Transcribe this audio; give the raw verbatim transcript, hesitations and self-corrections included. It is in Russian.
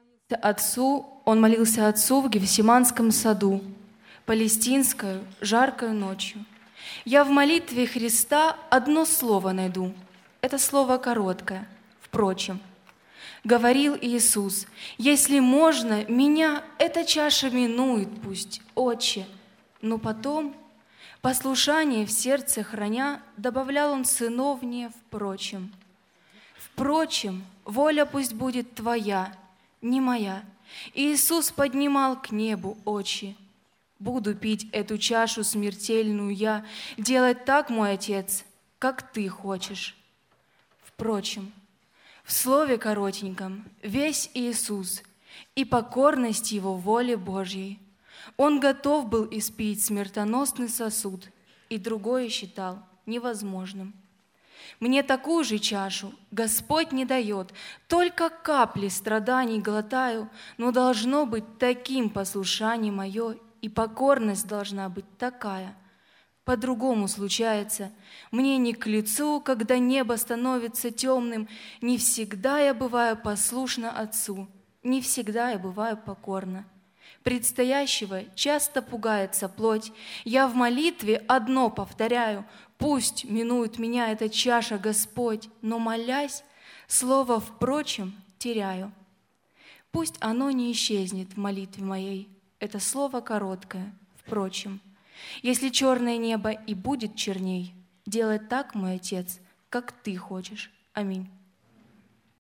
Отцу, он молился Отцу в Гефсиманском саду, палестинскую, жаркою ночью. Я в молитве Христа одно слово найду. Это слово короткое, впрочем. Говорил Иисус: «Если можно, меня эта чаша минует пусть, Отче». Но потом, послушание в сердце храня, добавлял он сыновнее «впрочем». «Впрочем, воля пусть будет Твоя, не моя». Иисус поднимал к небу очи. «Буду пить эту чашу смертельную я, делать так, мой Отец, как Ты хочешь». Впрочем, в слове коротеньком весь Иисус и покорность Его воле Божьей. Он готов был испить смертоносный сосуд, и другое считал невозможным. Мне такую же чашу Господь не дает, только капли страданий глотаю, но должно быть таким послушание мое, и покорность должна быть такая. По-другому случается, мне не к лицу, когда небо становится темным, не всегда я бываю послушна Отцу, не всегда я бываю покорна. Предстоящего часто пугается плоть, я в молитве одно повторяю: пусть минует меня эта чаша, Господь, но, молясь, слово «впрочем» теряю. Пусть оно не исчезнет в молитве моей, это слово короткое, впрочем. Если черное небо и будет черней, делай так, мой Отец, как Ты хочешь. Аминь.